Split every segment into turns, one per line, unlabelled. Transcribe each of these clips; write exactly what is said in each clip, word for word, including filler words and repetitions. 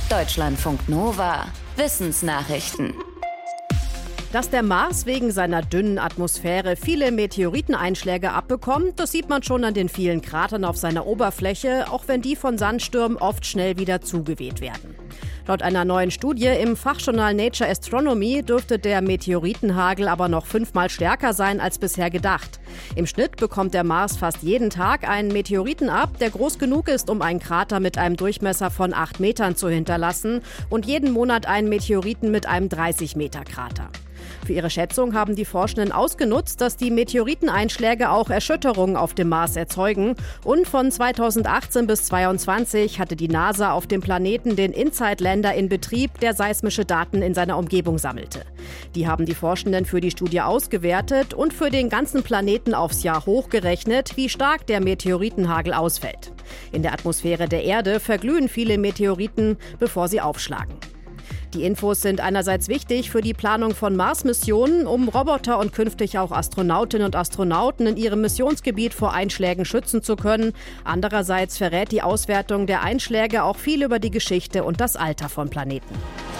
Deutschlandfunk Nova. Wissensnachrichten.
Dass der Mars wegen seiner dünnen Atmosphäre viele Meteoriteneinschläge abbekommt, das sieht man schon an den vielen Kratern auf seiner Oberfläche, auch wenn die von Sandstürmen oft schnell wieder zugeweht werden. Laut einer neuen Studie im Fachjournal Nature Astronomy dürfte der Meteoritenhagel aber noch fünfmal stärker sein als bisher gedacht. Im Schnitt bekommt der Mars fast jeden Tag einen Meteoriten ab, der groß genug ist, um einen Krater mit einem Durchmesser von acht Metern zu hinterlassen, und jeden Monat einen Meteoriten mit einem dreißig Meter Krater. Für ihre Schätzung haben die Forschenden ausgenutzt, dass die Meteoriteneinschläge auch Erschütterungen auf dem Mars erzeugen. Und von zweitausendachtzehn bis zweitausendzweiundzwanzig hatte die NASA auf dem Planeten den InSight-Lander in Betrieb, der seismische Daten in seiner Umgebung sammelte. Die haben die Forschenden für die Studie ausgewertet und für den ganzen Planeten aufs Jahr hochgerechnet, wie stark der Meteoritenhagel ausfällt. In der Atmosphäre der Erde verglühen viele Meteoriten, bevor sie aufschlagen. Die Infos sind einerseits wichtig für die Planung von Mars-Missionen, um Roboter und künftig auch Astronautinnen und Astronauten in ihrem Missionsgebiet vor Einschlägen schützen zu können. Andererseits verrät die Auswertung der Einschläge auch viel über die Geschichte und das Alter von Planeten.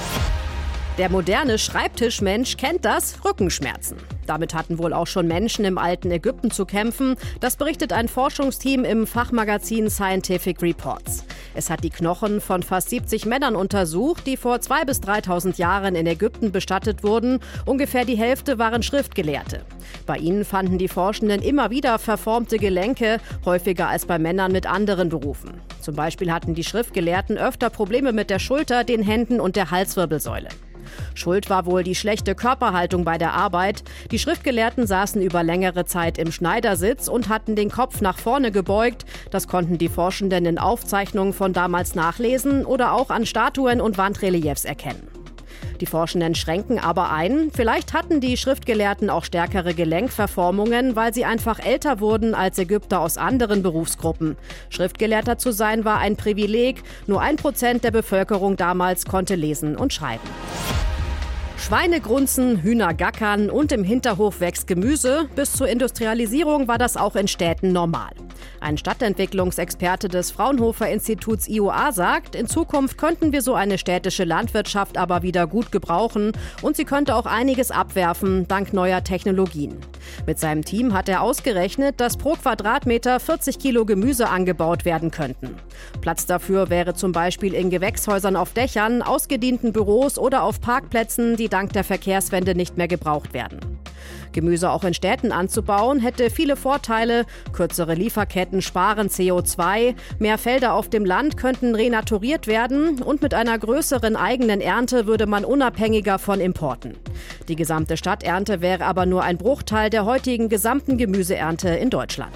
Der moderne Schreibtischmensch kennt das: Rückenschmerzen. Damit hatten wohl auch schon Menschen im alten Ägypten zu kämpfen. Das berichtet ein Forschungsteam im Fachmagazin Scientific Reports. Es hat die Knochen von fast siebzig Männern untersucht, die vor zweitausend bis dreitausend Jahren in Ägypten bestattet wurden. Ungefähr die Hälfte waren Schriftgelehrte. Bei ihnen fanden die Forschenden immer wieder verformte Gelenke, häufiger als bei Männern mit anderen Berufen. Zum Beispiel hatten die Schriftgelehrten öfter Probleme mit der Schulter, den Händen und der Halswirbelsäule. Schuld war wohl die schlechte Körperhaltung bei der Arbeit. Die Schriftgelehrten saßen über längere Zeit im Schneidersitz und hatten den Kopf nach vorne gebeugt. Das konnten die Forschenden in Aufzeichnungen von damals nachlesen oder auch an Statuen und Wandreliefs erkennen. Die Forschenden schränken aber ein, vielleicht hatten die Schriftgelehrten auch stärkere Gelenkverformungen, weil sie einfach älter wurden als Ägypter aus anderen Berufsgruppen. Schriftgelehrter zu sein war ein Privileg. Nur ein Prozent der Bevölkerung damals konnte lesen und schreiben. Schweine grunzen, Hühner gackern und im Hinterhof wächst Gemüse. Bis zur Industrialisierung war das auch in Städten normal. Ein Stadtentwicklungsexperte des Fraunhofer-Instituts I O A sagt, in Zukunft könnten wir so eine städtische Landwirtschaft aber wieder gut gebrauchen und sie könnte auch einiges abwerfen, dank neuer Technologien. Mit seinem Team hat er ausgerechnet, dass pro Quadratmeter vierzig Kilo Gemüse angebaut werden könnten. Platz dafür wäre zum Beispiel in Gewächshäusern auf Dächern, ausgedienten Büros oder auf Parkplätzen, die dank der Verkehrswende nicht mehr gebraucht werden. Gemüse auch in Städten anzubauen, hätte viele Vorteile. Kürzere Lieferketten sparen C O zwei, mehr Felder auf dem Land könnten renaturiert werden und mit einer größeren eigenen Ernte würde man unabhängiger von Importen. Die gesamte Stadternte wäre aber nur ein Bruchteil der heutigen gesamten Gemüseernte in Deutschland.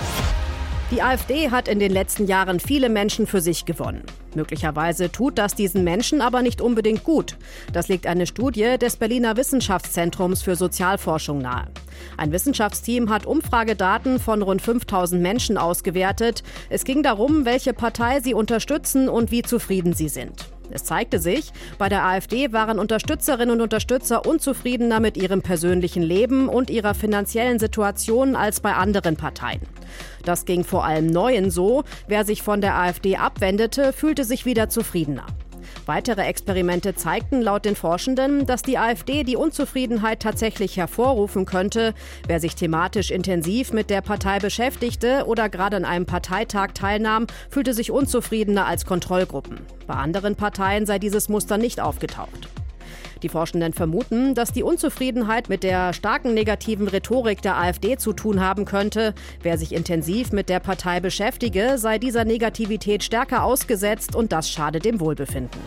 Die AfD hat in den letzten Jahren viele Menschen für sich gewonnen. Möglicherweise tut das diesen Menschen aber nicht unbedingt gut. Das legt eine Studie des Berliner Wissenschaftszentrums für Sozialforschung nahe. Ein Wissenschaftsteam hat Umfragedaten von rund fünftausend Menschen ausgewertet. Es ging darum, welche Partei sie unterstützen und wie zufrieden sie sind. Es zeigte sich, bei der AfD waren Unterstützerinnen und Unterstützer unzufriedener mit ihrem persönlichen Leben und ihrer finanziellen Situation als bei anderen Parteien. Das ging vor allem Neuen so. Wer sich von der AfD abwendete, fühlte sich wieder zufriedener. Weitere Experimente zeigten laut den Forschenden, dass die AfD die Unzufriedenheit tatsächlich hervorrufen könnte. Wer sich thematisch intensiv mit der Partei beschäftigte oder gerade an einem Parteitag teilnahm, fühlte sich unzufriedener als Kontrollgruppen. Bei anderen Parteien sei dieses Muster nicht aufgetaucht. Die Forschenden vermuten, dass die Unzufriedenheit mit der starken negativen Rhetorik der AfD zu tun haben könnte. Wer sich intensiv mit der Partei beschäftige, sei dieser Negativität stärker ausgesetzt und das schade dem Wohlbefinden.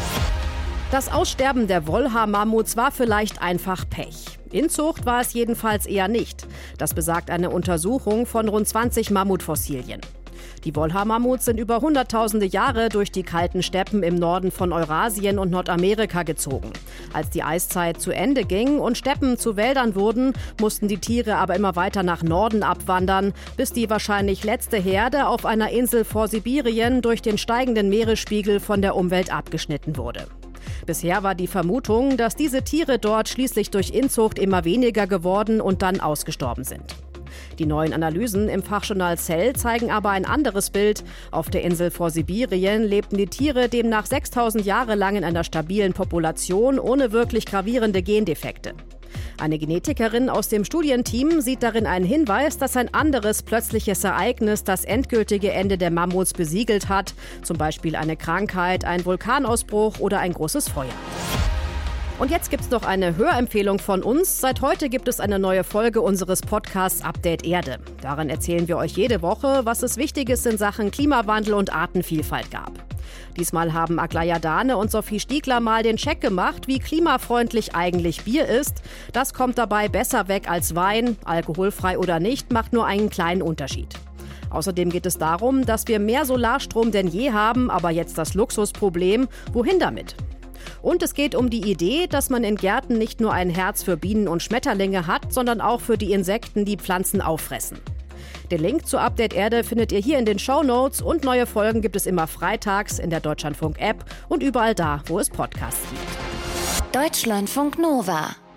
Das Aussterben der Wollhaar-Mammuts war vielleicht einfach Pech. Inzucht war es jedenfalls eher nicht. Das besagt eine Untersuchung von rund zwanzig Mammutfossilien. Die Wollhaar-Mammuts sind über hunderttausende Jahre durch die kalten Steppen im Norden von Eurasien und Nordamerika gezogen. Als die Eiszeit zu Ende ging und Steppen zu Wäldern wurden, mussten die Tiere aber immer weiter nach Norden abwandern, bis die wahrscheinlich letzte Herde auf einer Insel vor Sibirien durch den steigenden Meeresspiegel von der Umwelt abgeschnitten wurde. Bisher war die Vermutung, dass diese Tiere dort schließlich durch Inzucht immer weniger geworden und dann ausgestorben sind. Die neuen Analysen im Fachjournal Cell zeigen aber ein anderes Bild. Auf der Insel vor Sibirien lebten die Tiere demnach sechstausend Jahre lang in einer stabilen Population ohne wirklich gravierende Gendefekte. Eine Genetikerin aus dem Studienteam sieht darin einen Hinweis, dass ein anderes plötzliches Ereignis das endgültige Ende der Mammuts besiegelt hat. Zum Beispiel eine Krankheit, ein Vulkanausbruch oder ein großes Feuer. Und jetzt gibt's noch eine Hörempfehlung von uns. Seit heute gibt es eine neue Folge unseres Podcasts Update Erde. Darin erzählen wir euch jede Woche, was es Wichtiges in Sachen Klimawandel und Artenvielfalt gab. Diesmal haben Aglaya Dahne und Sophie Stiegler mal den Check gemacht, wie klimafreundlich eigentlich Bier ist. Das kommt dabei besser weg als Wein. Alkoholfrei oder nicht, macht nur einen kleinen Unterschied. Außerdem geht es darum, dass wir mehr Solarstrom denn je haben, aber jetzt das Luxusproblem. Wohin damit? Und es geht um die Idee, dass man in Gärten nicht nur ein Herz für Bienen und Schmetterlinge hat, sondern auch für die Insekten, die Pflanzen auffressen. Den Link zu Update Erde findet ihr hier in den Shownotes und neue Folgen gibt es immer freitags in der Deutschlandfunk-App und überall da, wo es Podcasts gibt.
Deutschlandfunk Nova.